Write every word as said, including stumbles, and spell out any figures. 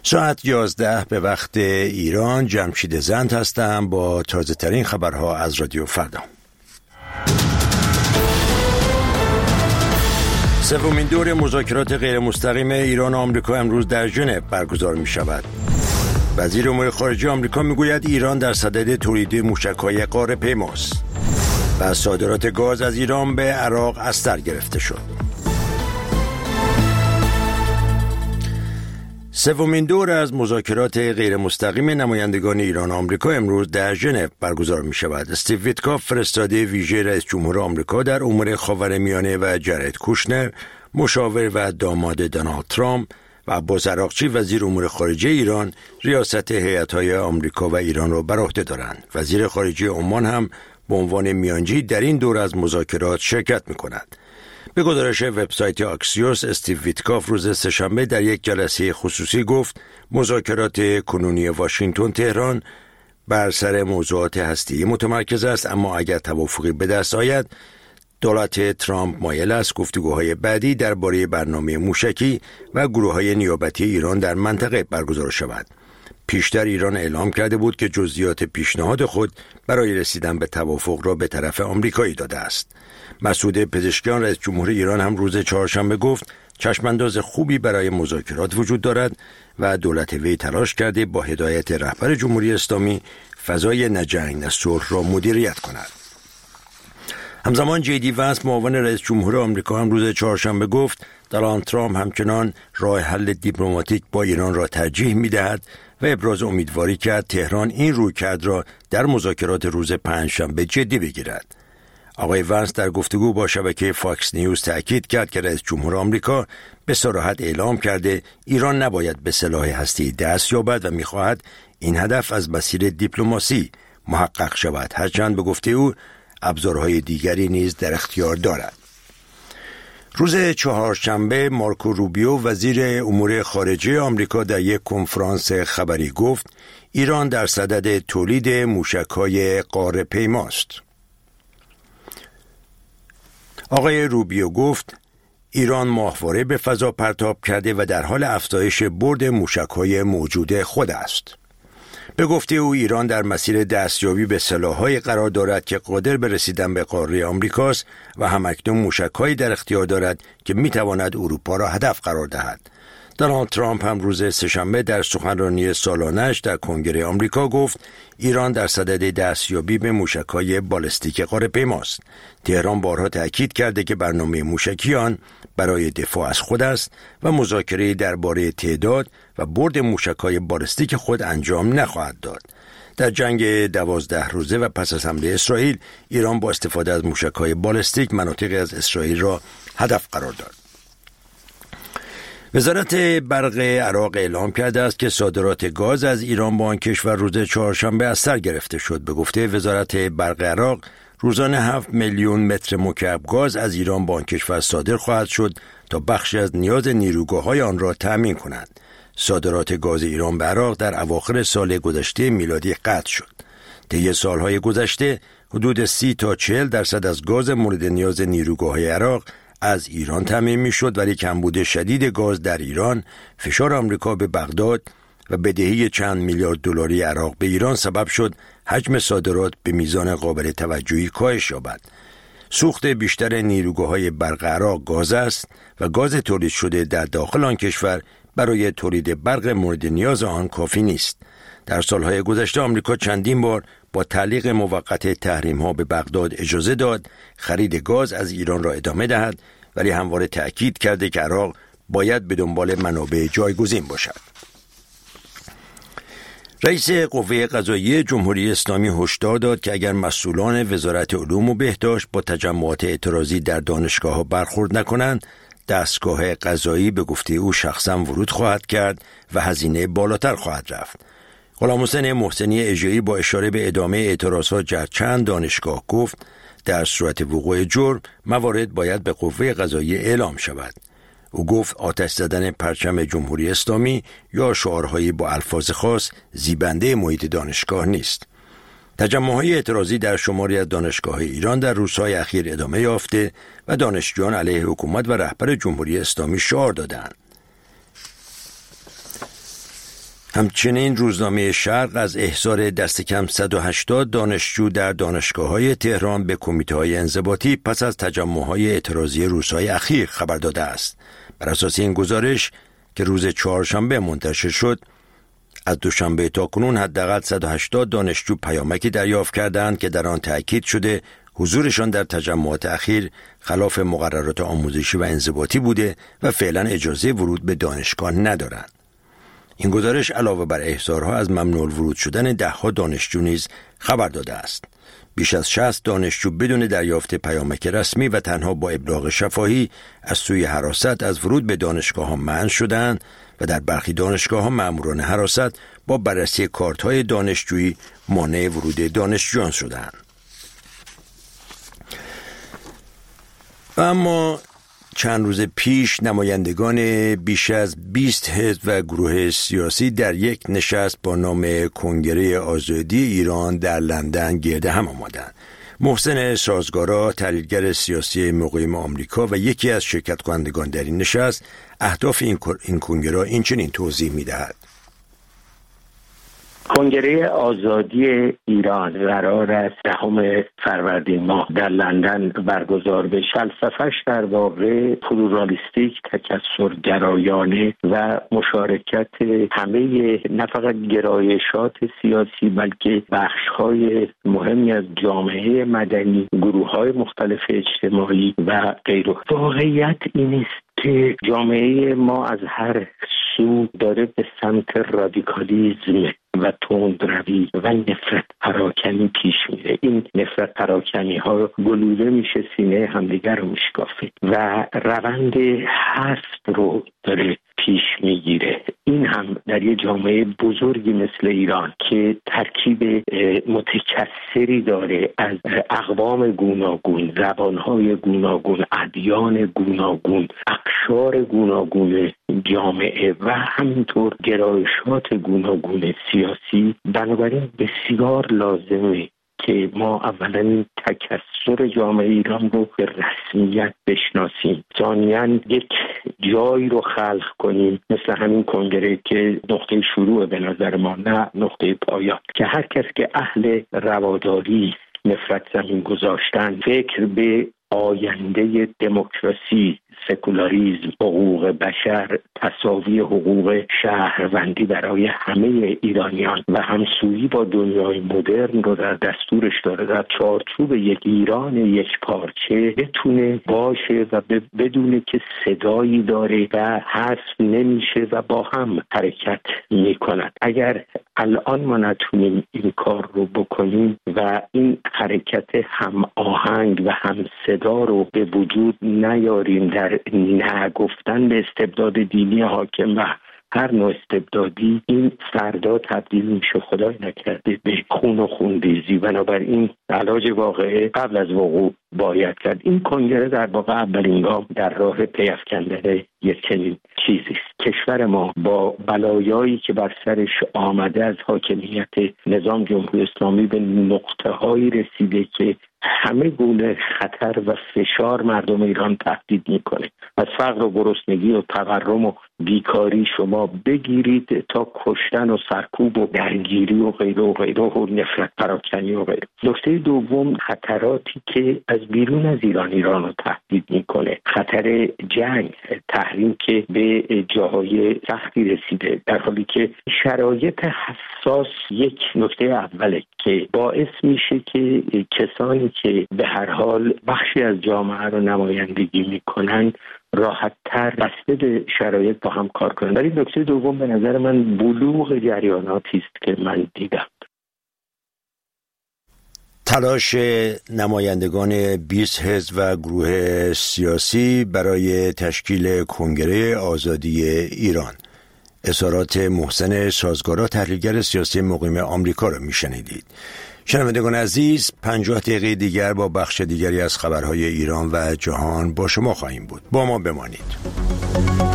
ساعت یازده به وقت ایران. جمشید زند هستم با تازه ترین خبرها از رادیو فردا. سومین دور مذاکرات غیر مستقیم ایران و آمریکا امروز در ژنو برگزار می شود. وزیر امور خارجه آمریکا می گوید ایران در صدد تولید موشک‌های غار پیماست و صادرات گاز از ایران به عراق از سر گرفته شد. سومین دور از مذاکرات غیر مستقیم نمایندگان ایران و آمریکا امروز در ژنو برگزار می شود. استیو ویتکاف، فرستاده ویژه رئیس جمهور آمریکا در امور خاورمیانه، و جارد کوشنر، مشاور و داماد دونالد ترامپ، و عباس عراقچی، وزیر امور خارجه ایران، ریاست هیئت‌های آمریکا و ایران را بر عهده دارند. وزیر خارجه عمان هم به عنوان میانجی در این دور از مذاکرات شرکت می کند. به گزارش وبسایت آکسیوس، استیو ویتکاف روز سه‌شنبه در یک جلسه خصوصی گفت کنونی کنونی واشنگتن تهران بر سر موضوعات هسته‌ای متمرکز است، اما اگر توافقی به دست آید دولت ترامپ مایل است گفتگوهای بعدی درباره برنامه موشکی و گروه‌های نیابتی ایران در منطقه برگزار شود. پیشتر ایران اعلام کرده بود که جزئیات پیشنهاد خود برای رسیدن به توافق را به طرف آمریکایی داده است. مسعود پزشکیان، رئیس جمهور ایران، هم روز چهارشنبه گفت چشمانداز خوبی برای مذاکرات وجود دارد و دولت وی تلاش کرده با هدایت رهبر جمهوری اسلامی فضای نه جنگ نه صلح را مدیریت کند. همزمان جی دی وانس، معاون رئیس جمهور آمریکا، هم روز چهارشنبه گفت دونالد ترامپ همچنان راه حل دیپلماتیک با ایران را ترجیح می‌دهد و ابراز امیدواری کرد تهران این رویکرد را در مذاکرات روز پنجشنبه جدی بگیرد. آقای وانس در گفتگو با شبکه فاکس نیوز تأکید کرد که رئیس جمهور آمریکا به صراحت اعلام کرده ایران نباید به سلاح هسته‌ای دست یابد و می‌خواهد این هدف از مسیر دیپلماسی محقق شود، هرچند به گفته او ابزارهای دیگری نیز در اختیار دارد. روز چهارشنبه مارکو روبیو، وزیر امور خارجه آمریکا، در یک کنفرانس خبری گفت ایران در صدد تولید موشک‌های غار پیماست. آقای روبیو گفت ایران ماهواره به فضا پرتاب کرده و در حال افزایش برد موشک‌های موجود خود است. به گفته او ایران در مسیر دستیابی به سلاح‌هایی قرار دارد که قادر به رسیدن به قاره آمریکاست و همکنون موشک‌هایی در اختیار دارد که می‌تواند اروپا را هدف قرار دهد. دونالد ترامپ هم روز سه‌شنبه در سخنرانی سالانه‌اش در کنگره آمریکا گفت ایران در صدد دستیابی به موشک‌های بالستیک غار پیماست. تهران بارها تأکید کرده که برنامه موشکی آن برای دفاع از خود است و مذاکره درباره تعداد و برد موشک‌های بالستیک خود انجام نخواهد داد. در جنگ دوازده روزه و پس از حمله اسرائیل، ایران با استفاده از موشک‌های بالستیک مناطقی از اسرائیل را هدف قرار داد. وزارت برق عراق اعلام کرده است که صادرات گاز از ایران با آن کشور روز چهارشنبه از سر گرفته شد. به گفته وزارت برق عراق روزانه هفت میلیون متر مکعب گاز از ایران با آن کشور صادر خواهد شد تا بخشی از نیاز نیروگاه‌های آن را تأمین کند. صادرات گاز ایران به عراق در اواخر سال گذشته میلادی قطع شد. طی سالهای گذشته حدود سی تا چهل درصد از گاز مورد نیاز نیروگاه‌های عراق از ایران تامین می‌شد، ولی کمبود شدید گاز در ایران، فشار آمریکا به بغداد و بدهی چند میلیارد دلاری عراق به ایران سبب شد حجم صادرات به میزان قابل توجهی کاهش یابد. سوخت بیشتر نیروگاه‌های برق عراق گاز است و گاز تولید شده در داخل آن کشور برای تولید برق مورد نیاز آن کافی نیست. در سالهای گذشته آمریکا چندین بار با تعلیق موقت تحریم‌ها به بغداد اجازه داد خرید گاز از ایران را ادامه دهد، ولی همواره تأکید کرده که عراق باید به دنبال منابع جایگزین باشد. رئیس قوه قضاییه جمهوری اسلامی هشدار داد که اگر مسئولان وزارت علوم و بهداشت با تجمعات اعتراضی در دانشگاه‌ها برخورد نکنند، دستگاه قضایی به گفته او شخصا ورود خواهد کرد و هزینه بالاتر خواهد رفت. غلامحسین محسنی اژه‌ای با اشاره به ادامه اعتراضات در چند دانشگاه گفت در صورت وقوع جرم موارد باید به قوه قضاییه اعلام شود. او گفت آتش زدن پرچم جمهوری اسلامی یا شعارهایی با الفاظ خاص زیبنده محیط دانشگاه نیست. تجمع‌های اعتراضی در شماری از دانشگاه‌های ایران در روزهای اخیر ادامه یافته و دانشجویان علیه حکومت و رهبر جمهوری اسلامی شعار دادند. همچنین روزنامه شرق از احضار دست کم صد و هشتاد دانشجو در دانشگاه‌های تهران به کمیته‌های انضباطی پس از تجمع‌های اعتراضی روزهای اخیر خبر داده است. بر اساس این گزارش که روز چهارشنبه منتشر شد، از دوشنبه تا کنون حداقل صد و هشتاد دانشجو پیامکی دریافت کردند که در آن تأکید شده حضورشان در تجمعات اخیر خلاف مقررات آموزشی و انضباطی بوده و فعلا اجازه ورود به دانشگاه ندارند. این گزارش علاوه بر احضارها از ممنوع الورود شدن دهها دانشجو نیز خبر داده است. بیش از شصت دانشجو بدون دریافت پیامک رسمی و تنها با ابلاغ شفاهی از سوی حراست از ورود به دانشگاه‌ها منع شدند و در برخی دانشگاه‌ها مأموران حراست با بررسی کارت‌های دانشجویی مانع ورود دانشجویان شدند. و اما چند روز پیش نمایندگان بیش از بیست حزب و گروه سیاسی در یک نشست با نام کنگره آزادی ایران در لندن گرد هم آمدند. محسن سازگارا، تحلیلگر سیاسی مقیم آمریکا و یکی از شرکت کنندگان در این نشست، اهداف این این کنگره این چنین توضیح می‌دهد. کنگره آزادی ایران قرار است دهم فروردین ماه در لندن برگزار بشه. فلسفه‌اش در واقع پلورالیستیک، تکثرگرایانه و مشارکت همه نه فقط گرایشات سیاسی بلکه بخش‌های مهمی از جامعه مدنی، گروه‌های مختلف اجتماعی و غیره. واقعیت این است که جامعه ما از هر سو داره به سمت رادیکالیسم و تندروی و نفرت پراکنی پیش میره. این نفرت پراکنی ها گلوله میشه، سینه همدیگر رو میشکافه و روند حسد رو داره پیش میگیره. این هم در یه جامعه بزرگی مثل ایران که ترکیب متکثری داره از اقوام گوناگون، زبانهای گوناگون، ادیان گوناگون، اقشار گوناگون جامعه و همینطور گرایشات گوناگون سیاسی، بنابراین بسیار لازمه که ما اولا این تکثر جامعه ایران رو به رسمیت بشناسیم، ثانیاً یک جایی رو خلق کنیم مثل همین کنگره که نقطه شروع به نظر ما، نه نقطه پایان، که هر کس که اهل رواداری، نفرت زمین گذاشتن، فکر به آینده دموکراسی، سکولاریسم، حقوق بشر، تساوی حقوق شهروندی برای همه ایرانیان و همسویی با دنیای مدرن رو در دستورش داره، در چارچوب یک ایران یک پارچه بتونه باشه و بدونه که صدایی داره و حذف نمیشه و با هم حرکت میکند. اگر الان ما نتونیم این کار رو بکنیم و این حرکت هم آهنگ و هم صدا رو به وجود نیاریم در نگفتن به استبداد دینی حاکم و هر نوع استبدادی، این فردا تبدیل میشه خدای نکرده به خون و خونریزی. بنابراین علاج واقعه قبل از وقوع باید کرد. این کنگره در واقع اولین گام در راه پی‌افکندن یک چنین چیزی است. کشور ما با بلایایی که بر سرش آمده از حاکمیت نظام جمهوری اسلامی به نقطه‌هایی رسیده که همه گونه خطر و فشار مردم ایران تهدید میکنه. از فقر و گرسنگی و تورم و بیکاری شما بگیرید تا کشتن و سرکوب و درگیری و غیره و غیره و نفرت پراکنی و غیره. نکته دوم، خطراتی که از بیرون از ایران ایران رو تهدید میکنه. خطر جنگ، تحریم که به جاهای سختی رسیده، در حالی که شرایط حساس یک نکته اوله که باعث میشه که کسانی که به هر حال بخشی از جامعه رو نمایندگی میکنن راحت‌تر بسته به شرایط با هم کار کنن. ولی نکته دوم به نظر من بلوغ جریاناتی است که من دیدم. تلاش نمایندگان بیست حزب و گروه سیاسی برای تشکیل کنگره آزادی ایران. اظهارات محسن سازگارا، تحلیلگر سیاسی مقیم آمریکا را میشنیدید. شنوندگان عزیز، پنجاه دقیقه دیگر با بخش دیگری از خبرهای ایران و جهان با شما خواهیم بود. با ما بمانید.